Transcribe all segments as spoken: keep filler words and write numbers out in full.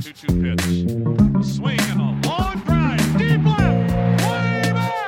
two two pitch. A swing and a long drive. Deep left. Way back.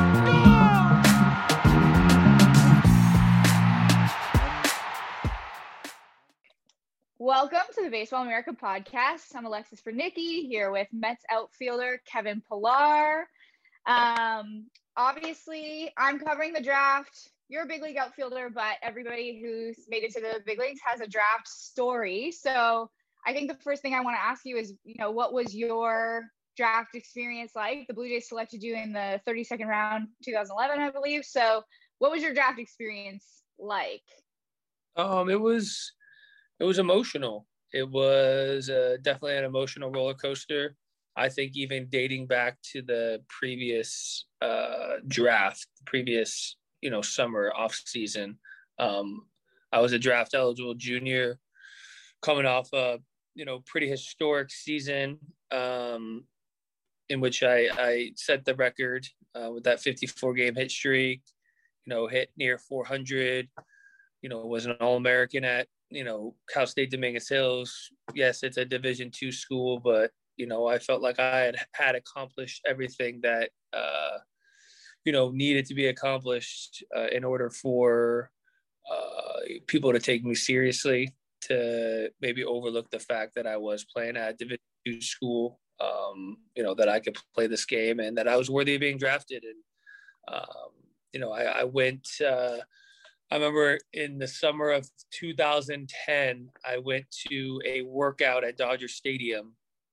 Gone! Welcome to the Baseball America podcast. I'm Alexis Fernicki here with Mets outfielder Kevin Pillar. Um, obviously, I'm covering the draft. You're a big league outfielder, but everybody who's made it to the big leagues has a draft story. So I think the first thing I want to ask you is, you know, what was your draft experience like? The Blue Jays selected you in the thirty-second round, two thousand eleven, I believe. So what was your draft experience like? Um, it was, it was emotional. It was uh, definitely an emotional roller coaster. I think even dating back to the previous uh, draft, previous, you know, summer off season, um, I was a draft eligible junior coming off a, you know, pretty historic season um, in which I, I set the record uh, with that fifty-four game hit streak, you know, hit near four hundred, you know, was an All-American at, you know, Cal State Dominguez Hills. Yes, it's a Division two school, but, you know, I felt like I had, had accomplished everything that, uh, you know, needed to be accomplished uh, in order for uh, people to take me seriously, to maybe overlook the fact that I was playing at Division two school, um, you know, that I could play this game and that I was worthy of being drafted. And, um, you know, I, I went, uh, I remember in the summer of two thousand ten, I went to a workout at Dodger Stadium.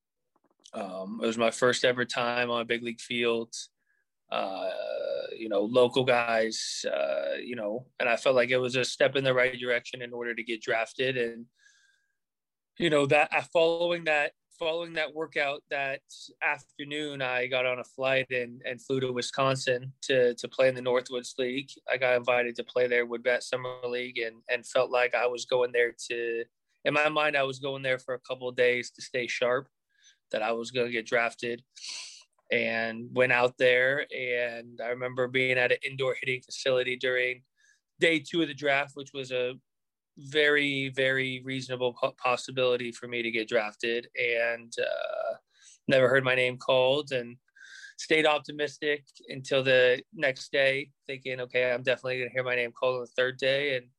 Um, it was my first ever time on a big league field. Uh, you know, local guys, uh, you know, and I felt like it was a step in the right direction in order to get drafted. And, you know, that following that, following that workout that afternoon, I got on a flight and, and flew to Wisconsin to, to play in the Northwoods League. I got invited to play there, Woodbat Summer League, and, and felt like I was going there to, in my mind, I was going there for a couple of days to stay sharp, that I was going to get drafted. And went out there, and I remember being at an indoor hitting facility during day two of the draft, which was a very, very reasonable possibility for me to get drafted, and uh, never heard my name called, and stayed optimistic until the next day, thinking, okay, I'm definitely going to hear my name called on the third day, and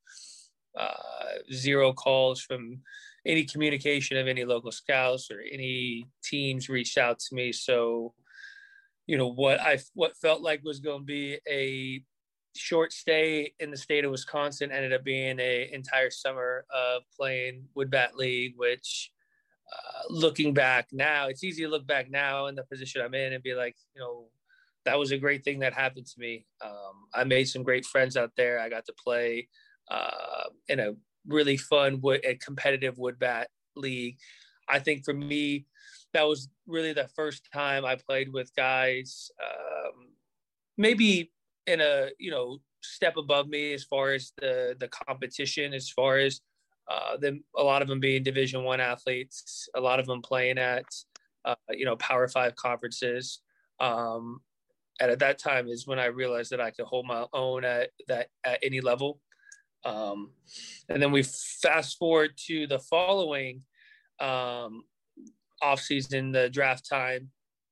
uh, zero calls from any communication of any local scouts or any teams reached out to me. So, you know, what I what felt like was going to be a short stay in the state of Wisconsin ended up being a entire summer of playing Woodbat League, which uh, looking back now, it's easy to look back now in the position I'm in and be like, you know, that was a great thing that happened to me. Um, I made some great friends out there. I got to play uh, in a really fun wood, a competitive Woodbat League. I think for me, that was really the first time I played with guys, um, maybe in a, you know, step above me as far as the, the competition, as far as uh, them, a lot of them being Division One athletes, a lot of them playing at, uh, you know, Power Five conferences. Um, and at that time is when I realized that I could hold my own at that, at any level. Um, and then we fast forward to the following, um, off season, the draft time,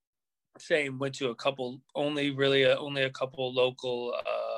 same, went to a couple, only really a, only a couple local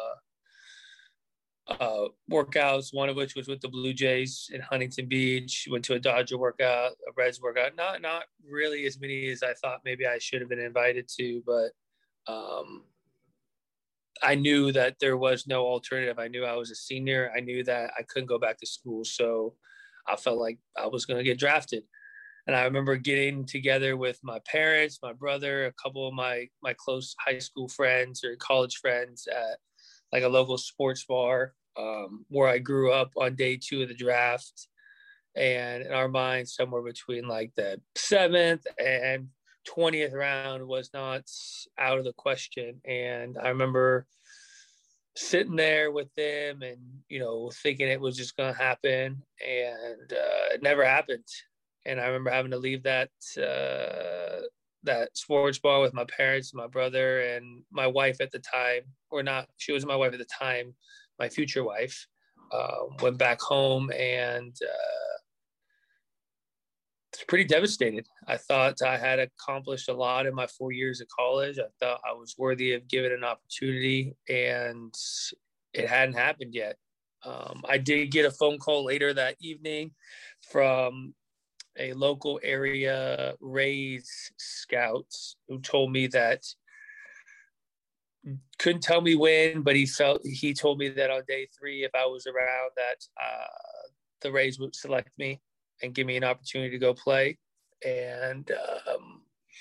uh, uh, workouts, one of which was with the Blue Jays in Huntington Beach. Went to a Dodger workout, a Reds workout, not not really as many as I thought maybe I should have been invited to, but um, I knew that there was no alternative. I knew I was a senior. I knew that I couldn't go back to school, so I felt like I was going to get drafted. And I remember getting together with my parents, my brother, a couple of my, my close high school friends or college friends at like a local sports bar um, where I grew up on day two of the draft. And in our minds, somewhere between like the seventh and twentieth round was not out of the question. And I remember sitting there with them and, you know, thinking it was just going to happen. And uh, it never happened. And I remember having to leave that uh, that sports bar with my parents, my brother, and my wife at the time, or not, she was my wife at the time, my future wife, uh, went back home and uh, pretty devastated. I thought I had accomplished a lot in my four years of college. I thought I was worthy of given an opportunity, and it hadn't happened yet. Um, I did get a phone call later that evening from a local area Rays scout who told me that, couldn't tell me when, but he felt he told me that on day three, if I was around, that uh, the Rays would select me and give me an opportunity to go play. And um,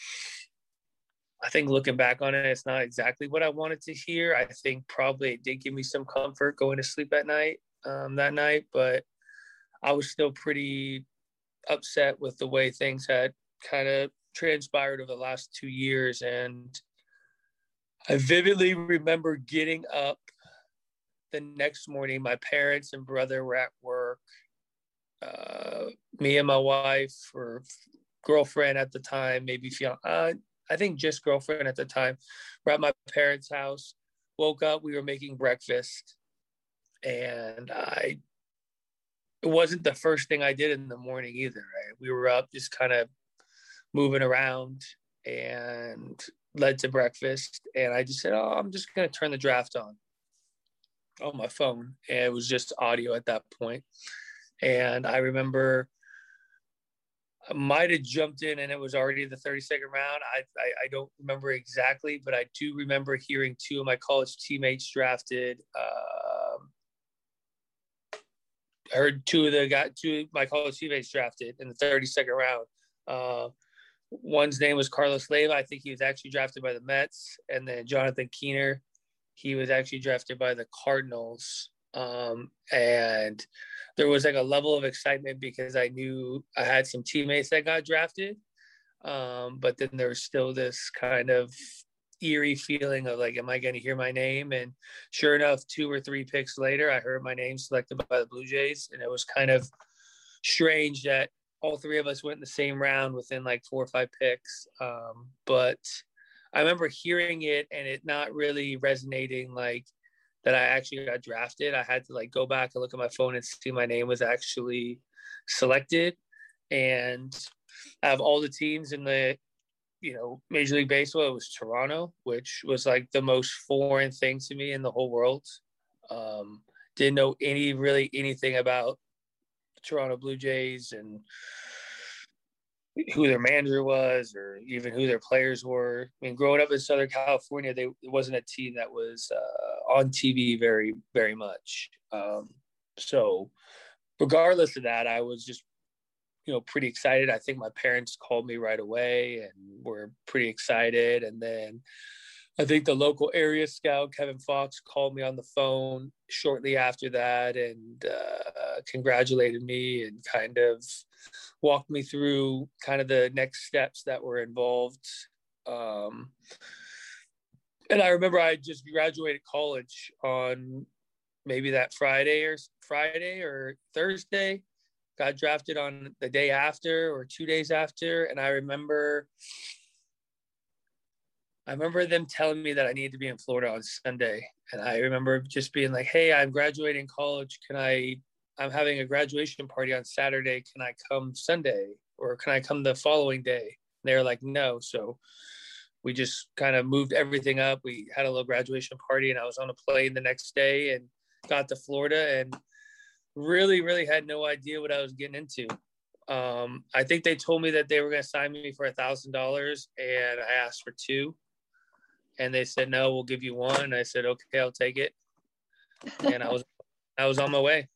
I think looking back on it, it's not exactly what I wanted to hear. I think probably it did give me some comfort going to sleep at night um, that night, but I was still pretty upset with the way things had kind of transpired over the last two years. And I vividly remember getting up the next morning. My parents and brother were at work. Uh, me and my wife, or girlfriend at the time, maybe fiance, uh, I think just girlfriend at the time, were at my parents' house. Woke up, we were making breakfast, and I it wasn't the first thing I did in the morning either. Right? We were up just kind of moving around and led to breakfast. And I just said, oh, I'm just going to turn the draft on on my phone. And it was just audio at that point. And I remember I might have jumped in and it was already the thirty-second round. I, I, I don't remember exactly, but I do remember hearing two of my college teammates drafted. Um, I heard two of the got two of my college teammates drafted in the thirty-second round. Uh, one's name was Carlos Leiva. I think he was actually drafted by the Mets. And then Jonathan Keener, he was actually drafted by the Cardinals. Um, and there was like a level of excitement because I knew I had some teammates that got drafted. Um, but then there was still this kind of eerie feeling of like, am I going to hear my name? And sure enough, two or three picks later, I heard my name selected by the Blue Jays. And it was kind of strange that all three of us went in the same round within like four or five picks. Um, but I remember hearing it and it not really resonating like that I actually got drafted. I had to like go back and look at my phone and see my name was actually selected. And out of all the teams in the, you know, Major League Baseball, it was Toronto, which was like the most foreign thing to me in the whole world. Um, didn't know any, really anything about the Toronto Blue Jays and who their manager was or even who their players were. I mean, growing up in Southern California, they, it wasn't a team that was uh, on T V very, very much. Um, so regardless of that, I was just, you know, pretty excited. I think my parents called me right away and were pretty excited. And then I think the local area scout, Kevin Fox, called me on the phone shortly after that and uh, congratulated me and kind of walked me through kind of the next steps that were involved. Um, and I remember I just graduated college on maybe that Friday or Friday or Thursday, got drafted on the day after or two days after. And I remember I remember them telling me that I needed to be in Florida on Sunday. And I remember just being like, hey, I'm graduating college. Can I, I'm having a graduation party on Saturday. Can I come Sunday or can I come the following day? And they were like, no. So we just kind of moved everything up. We had a little graduation party and I was on a plane the next day and got to Florida and really, really had no idea what I was getting into. Um, I think they told me that they were going to sign me for a thousand dollars and I asked for two. And they said, no, we'll give you one. And I said, okay, I'll take it. And I was, I was on my way.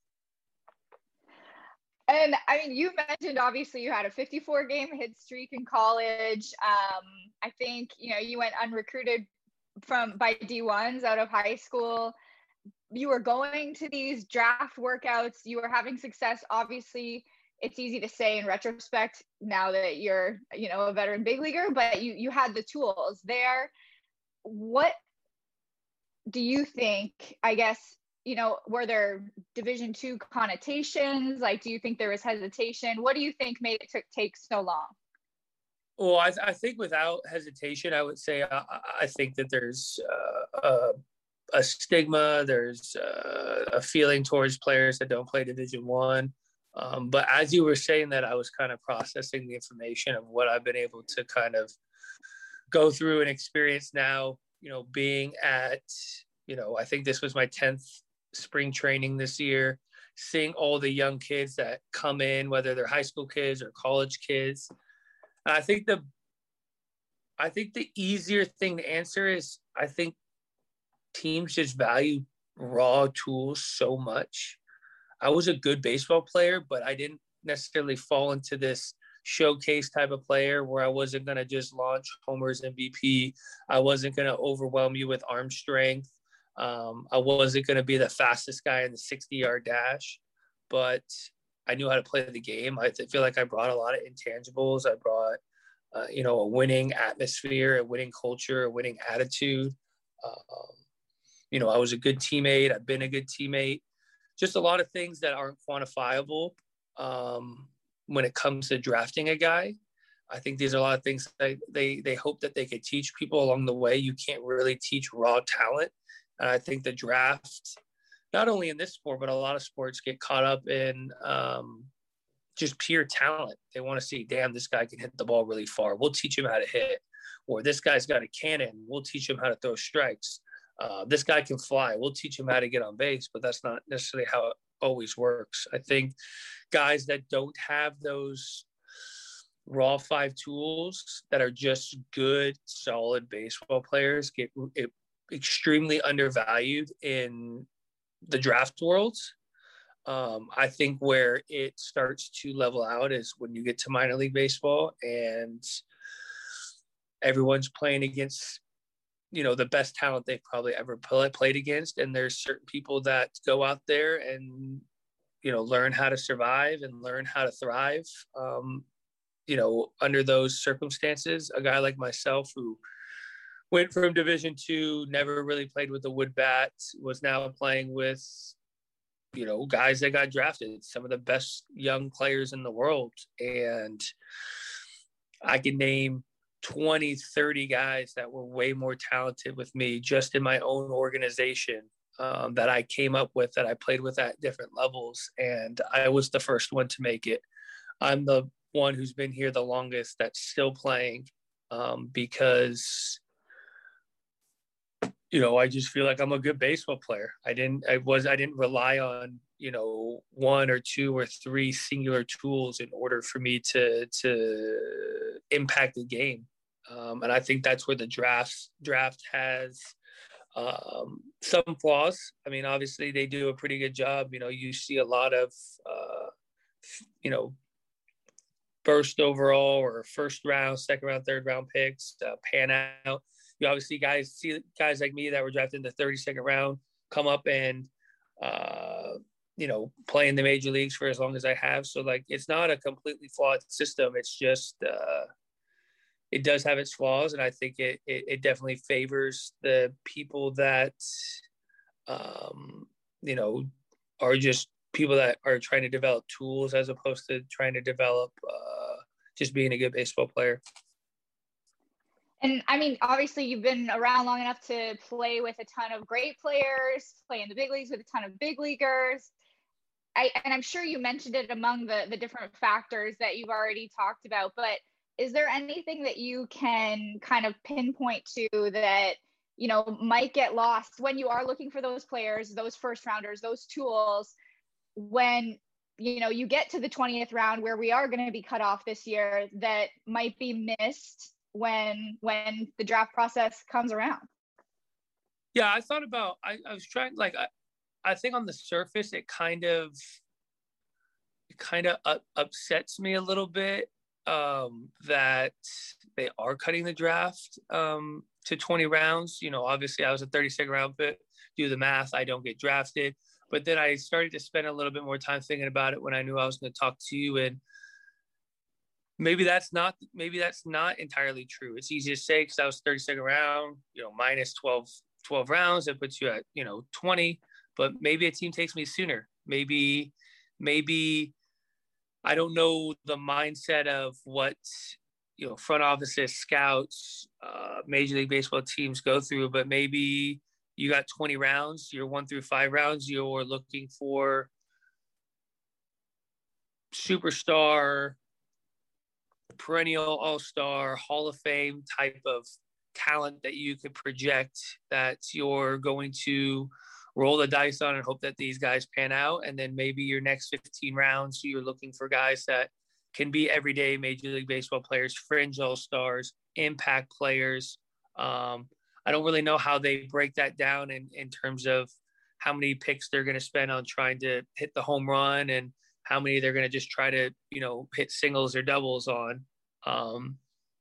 And I mean, you mentioned, obviously you had a fifty-four game hit streak in college. Um, I think, you know, you went unrecruited from by D ones out of high school. You were going to these draft workouts. You were having success. Obviously, it's easy to say in retrospect now that you're, you know, a veteran big leaguer, but you, you had the tools there. What do you think, I guess, you know, were there division two connotations? Like, do you think there was hesitation? What do you think made it t- take so long? Well, I, I think without hesitation, I would say, I, I think that there's uh, a, a stigma. There's uh, a feeling towards players that don't play division one. Um, but as you were saying that, I was kind of processing the information of what I've been able to kind of go through and experience now, you know, being at, you know, I think this was my tenth spring training this year, seeing all the young kids that come in, whether they're high school kids or college kids. And I think the, I think the easier thing to answer is I think teams just value raw tools so much. I was a good baseball player, but I didn't necessarily fall into this showcase type of player where I wasn't going to just launch homers M V P. I wasn't going to overwhelm you with arm strength. Um, I wasn't going to be the fastest guy in the sixty-yard dash, but I knew how to play the game. I feel like I brought a lot of intangibles. I brought, uh, you know, a winning atmosphere, a winning culture, a winning attitude. Um, you know, I was a good teammate. I've been a good teammate. Just a lot of things that aren't quantifiable um, when it comes to drafting a guy. I think these are a lot of things that they, they hope that they could teach people along the way. You can't really teach raw talent. And I think the draft, not only in this sport, but a lot of sports get caught up in um, just pure talent. They want to see, damn, this guy can hit the ball really far. We'll teach him how to hit. Or this guy's got a cannon. We'll teach him how to throw strikes. Uh, this guy can fly. We'll teach him how to get on base, but that's not necessarily how it always works. I think guys that don't have those raw five tools that are just good, solid baseball players get it, extremely undervalued in the draft worlds. Um, I think where it starts to level out is when you get to minor league baseball and everyone's playing against, you know, the best talent they've probably ever play, played against. And there's certain people that go out there and, you know, learn how to survive and learn how to thrive, um, you know, under those circumstances. A guy like myself who went from Division two, never really played with the wood bat, was now playing with, you know, guys that got drafted, some of the best young players in the world. And I can name twenty, thirty guys that were way more talented with me just in my own organization um, that I came up with, that I played with at different levels. And I was the first one to make it. I'm the one who's been here the longest that's still playing um, because, you know, I just feel like I'm a good baseball player. I didn't, I was, I didn't rely on, you know, one or two or three singular tools in order for me to, to impact the game. Um, and I think that's where the draft draft has um, some flaws. I mean, obviously they do a pretty good job. You know, you see a lot of, uh, you know, first overall or first round, second round, third round picks uh, pan out. You obviously guys see guys like me that were drafted in the thirty-second round come up and, uh, you know, play in the major leagues for as long as I have. So, like, it's not a completely flawed system. It's just uh, it does have its flaws. And I think it, it, it definitely favors the people that, um, you know, are just people that are trying to develop tools as opposed to trying to develop uh, just being a good baseball player. And I mean, obviously you've been around long enough to play with a ton of great players, play in the big leagues with a ton of big leaguers. I, and I'm sure you mentioned it among the, the different factors that you've already talked about, but is there anything that you can kind of pinpoint to that, you know, might get lost when you are looking for those players, those first rounders, those tools, when, you know, you get to the twentieth round where we are going to be cut off this year, that might be missed when when the draft process comes around? Yeah, I thought about, I, I was trying, like, I, I think on the surface, it kind of, it kind of up, upsets me a little bit um, that they are cutting the draft um, to twenty rounds. You know, obviously I was a thirty-second round pick. Do the math, I don't get drafted. But then I started to spend a little bit more time thinking about it when I knew I was going to talk to you, and maybe that's not, maybe that's not entirely true. It's easy to say because I was thirty-second round, you know, minus twelve, twelve rounds. It puts you at, you know, twenty, but maybe a team takes me sooner. Maybe, maybe I don't know the mindset of what, you know, front offices, scouts, uh, Major League Baseball teams go through, but maybe you got twenty rounds, you're one through five rounds, you're looking for superstar, perennial all-star, Hall of Fame type of talent that you could project that you're going to roll the dice on and hope that these guys pan out. And then maybe your next fifteen rounds, you're looking for guys that can be everyday Major League Baseball players, fringe all-stars, impact players. Um, I don't really know how they break that down in, in terms of how many picks they're going to spend on trying to hit the home run and how many they're going to just try to, you know, hit singles or doubles on. Um,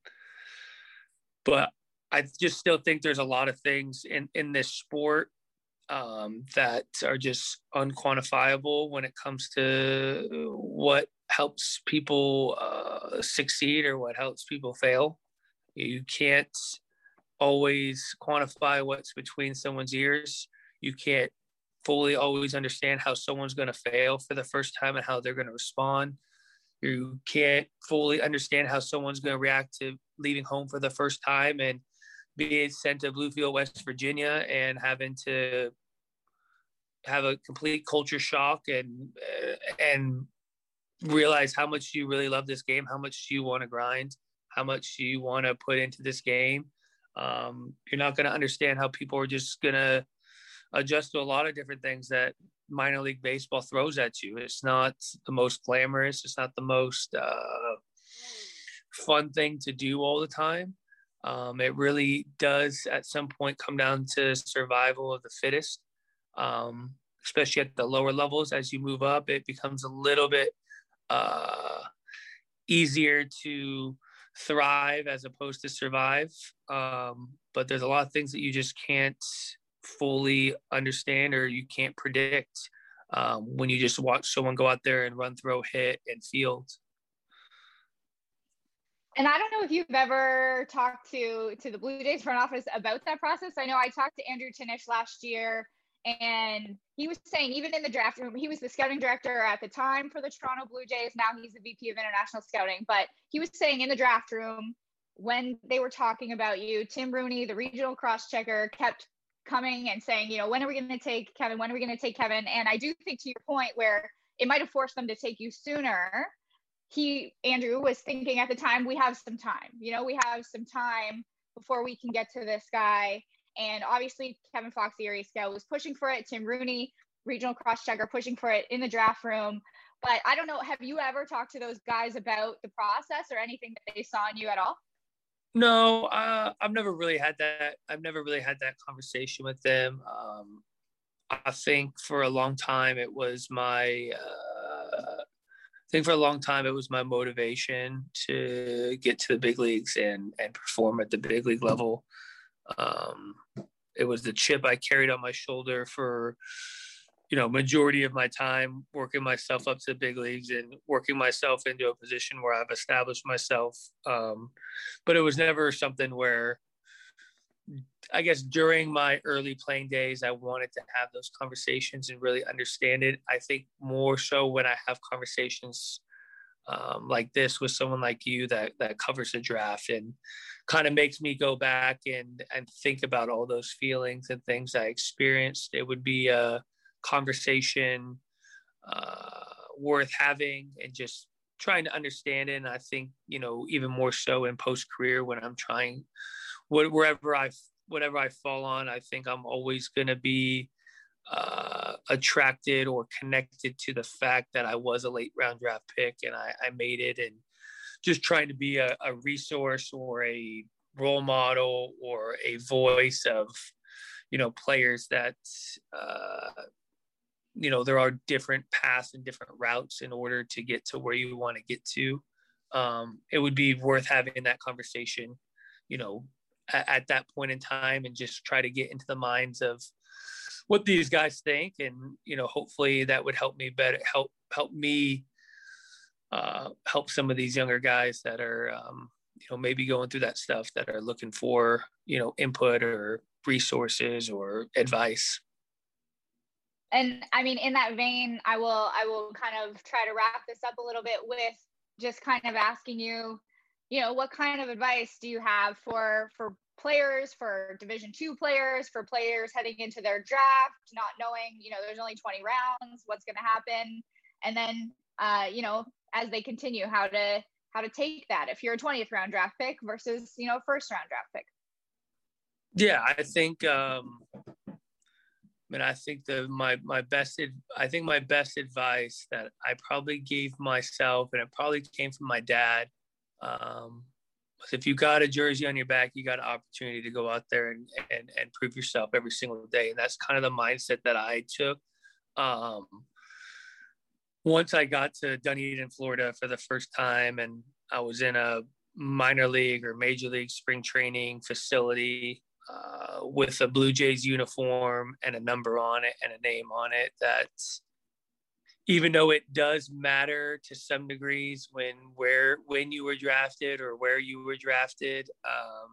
but I just still think there's a lot of things in, in this sport um, that are just unquantifiable when it comes to what helps people uh, succeed or what helps people fail. You can't always quantify what's between someone's ears. You can't fully always understand how someone's going to fail for the first time and how they're going to respond. You can't fully understand how someone's going to react to leaving home for the first time and being sent to Bluefield, West Virginia, and having to have a complete culture shock and and realize how much you really love this game, how much you want to grind, how much you want to put into this game. Um, you're not going to understand how people are just going to adjust to a lot of different things that minor league baseball throws at you. It's not the most glamorous. It's not the most uh, fun thing to do all the time. Um, it really does at some point come down to survival of the fittest, um, especially at the lower levels. As you move up, it becomes a little bit uh, easier to thrive as opposed to survive. Um, but there's a lot of things that you just can't fully understand or you can't predict um, when you just watch someone go out there and run, throw, hit, and field. And I don't know if you've ever talked to to the Blue Jays front office about that process. I know I talked to Andrew Tinish last year, and he was saying even in the draft room, he was the scouting director at the time for the Toronto Blue Jays. Now he's the V P of international scouting. But he was saying in the draft room, when they were talking about you, Tim Rooney, the regional cross-checker, kept coming and saying, you know, when are we going to take Kevin? When are we going to take Kevin? And I do think, to your point, where it might have forced them to take you sooner, he, Andrew, was thinking at the time, we have some time. You know, we have some time before we can get to this guy. And obviously, Kevin Fox, the area scout, was pushing for it. Tim Rooney, regional cross-checker, pushing for it in the draft room. But I don't know, have you ever talked to those guys about the process or anything that they saw in you at all? No, uh, I've never really had that. I've never really had that conversation with them. Um, I think for a long time, it was my, uh, I think for a long time, it was my motivation to get to the big leagues and, and perform at the big league level. Um, it was the chip I carried on my shoulder for, you know, majority of my time working myself up to the big leagues and working myself into a position where I've established myself. Um, but it was never something where, I guess during my early playing days, I wanted to have those conversations and really understand it. I think more so when I have conversations um, like this with someone like you that that covers the draft and kind of makes me go back and and think about all those feelings and things I experienced. It would be a conversation uh, worth having and just trying to understand it. And I think, you know, even more so in post-career when I'm trying wherever I whatever I fall on, I think I'm always going to be uh, attracted or connected to the fact that I was a late round draft pick and I, I made it, and just trying to be a, a resource or a role model or a voice of, you know, players that, uh, you know, there are different paths and different routes in order to get to where you want to get to. Um, it would be worth having that conversation, you know, at, at that point in time, and just try to get into the minds of what these guys think. And, you know, hopefully that would help me better, help, help me uh, help some of these younger guys that are, um, you know, maybe going through that stuff, that are looking for, you know, input or resources or advice. And I mean, in that vein, I will, I will kind of try to wrap this up a little bit with just kind of asking you, you know, what kind of advice do you have for, for players, for Division two players, for players heading into their draft, not knowing, you know, there's only twenty rounds, what's going to happen. And then, uh, you know, as they continue, how to how to take that if you're a twentieth round draft pick versus, you know, first round draft pick. Yeah, I think um I mean I think the my my best I think my best advice that I probably gave myself, and it probably came from my dad, um was if you got a jersey on your back, you got an opportunity to go out there and and, and prove yourself every single day. And that's kind of the mindset that I took. Um once I got to Dunedin, Florida for the first time, and I was in a minor league or major league spring training facility uh, with a Blue Jays uniform and a number on it and a name on it, that even though it does matter to some degrees when where when you were drafted or where you were drafted, um,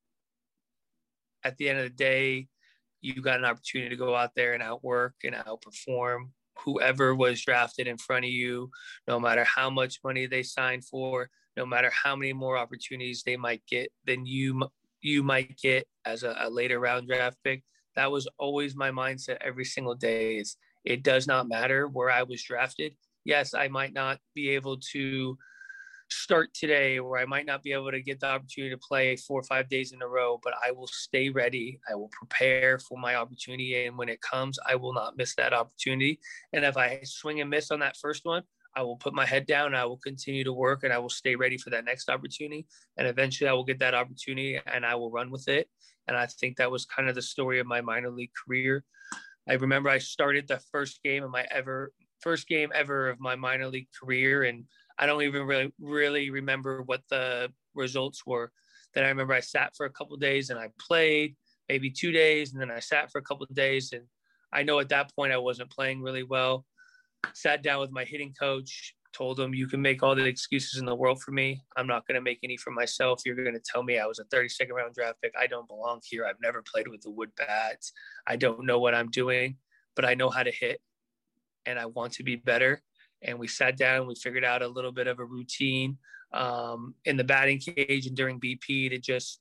at the end of the day, you got an opportunity to go out there and outwork and outperform whoever was drafted in front of you, no matter how much money they signed for, no matter how many more opportunities they might get than you you might get as a, a later round draft pick. That was always my mindset every single day. Is it does not matter where I was drafted. Yes, I might not be able to start today, or I might not be able to get the opportunity to play four or five days in a row, but I will stay ready. I will prepare for my opportunity. And when it comes, I will not miss that opportunity. And if I swing and miss on that first one, I will put my head down. I will continue to work, and I will stay ready for that next opportunity. And eventually I will get that opportunity and I will run with it. And I think that was kind of the story of my minor league career. I remember I started the first game of my ever first game ever of my minor league career, and I don't even really, really remember what the results were. Then I remember I sat for a couple of days and I played maybe two days. And then I sat for a couple of days. And I know at that point I wasn't playing really well. Sat down with my hitting coach, told him, you can make all the excuses in the world for me. I'm not going to make any for myself. You're going to tell me I was a thirty-second round draft pick. I don't belong here. I've never played with the wood bats. I don't know what I'm doing, but I know how to hit and I want to be better. And we sat down, we figured out a little bit of a routine um, in the batting cage and during B P to just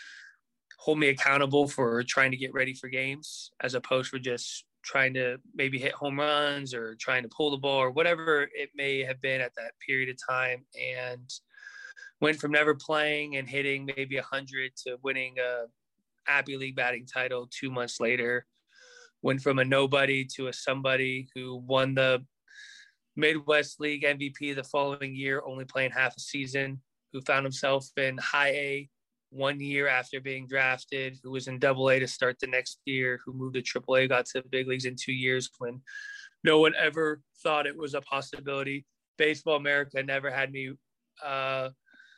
hold me accountable for trying to get ready for games, as opposed to just trying to maybe hit home runs or trying to pull the ball or whatever it may have been at that period of time. And went from never playing and hitting maybe a hundred to winning a Abbey League batting title two months later. Went from a nobody to a somebody who won the Midwest League M V P the following year, only playing half a season, who found himself in high A one year after being drafted, who was in double A to start the next year, who moved to triple A, got to the big leagues in two years when no one ever thought it was a possibility. Baseball America never had me, uh,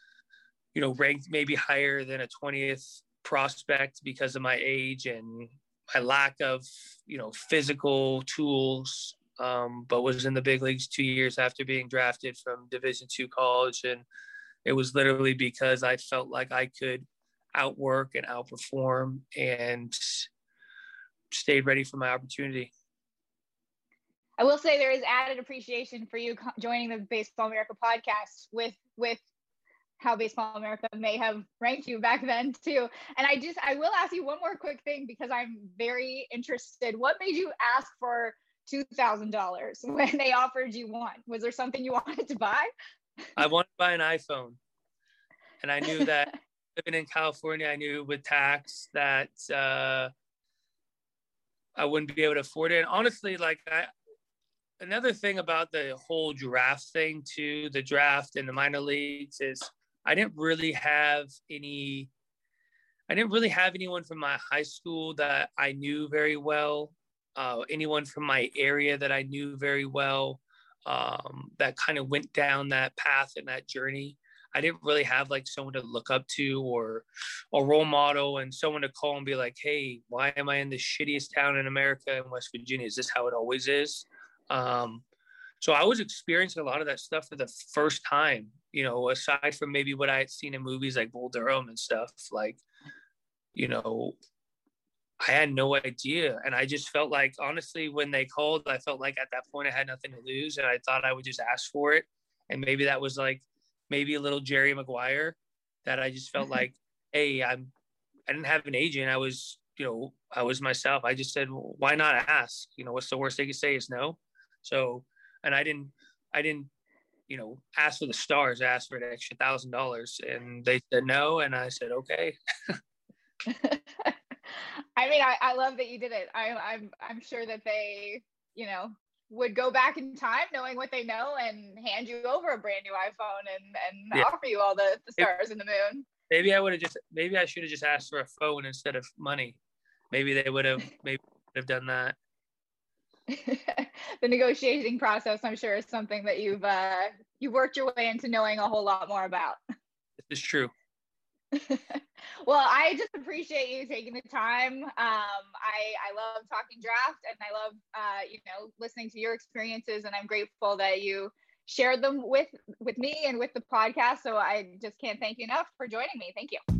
you know, ranked maybe higher than a twentieth prospect because of my age and my lack of, you know, physical tools. Um, but was in the big leagues two years after being drafted from Division two college. And it was literally because I felt like I could outwork and outperform and stayed ready for my opportunity. I will say there is added appreciation for you joining the Baseball America podcast with, with how Baseball America may have ranked you back then too. And I just, I will ask you one more quick thing because I'm very interested. What made you ask for two thousand dollars when they offered you one? Was there something you wanted to buy? I wanted to buy an iPhone. And I knew that living in California, I knew with tax that uh, I wouldn't be able to afford it. And honestly, like I, another thing about the whole draft thing too, the draft and the minor leagues, is I didn't really have any, I didn't really have anyone from my high school that I knew very well. Uh, anyone from my area that I knew very well, um, that kind of went down that path and that journey. I didn't really have like someone to look up to or a role model and someone to call and be like, hey, why am I in the shittiest town in America in West Virginia? Is this how it always is? Um, so I was experiencing a lot of that stuff for the first time, you know, aside from maybe what I had seen in movies like Bull Durham and stuff. Like, you know, I had no idea. And I just felt like, honestly, when they called, I felt like at that point I had nothing to lose. And I thought I would just ask for it. And maybe that was like, maybe a little Jerry Maguire, that I just felt like, hey, I'm, I didn't have an agent. I was, you know, I was myself. I just said, well, why not ask? You know, what's the worst they could say is no. So, and I didn't, I didn't you know, ask for the stars, ask for an extra thousand dollars. And they said no. And I said, okay. I mean, I, I love that you did it. I, I'm, I'm sure that they, you know, would go back in time knowing what they know and hand you over a brand new iPhone and, and Yeah. offer you all the, the stars and the moon. Maybe I would have just, maybe I should have just asked for a phone instead of money. Maybe they would have, maybe would have done that. The negotiating process, I'm sure, is something that you've, uh, you worked your way into knowing a whole lot more about. This is true. Well, I just appreciate you taking the time. Um, I, I love talking draft, and I love, uh, you know, listening to your experiences, and I'm grateful that you shared them with, with me and with the podcast. So I just can't thank you enough for joining me. Thank you.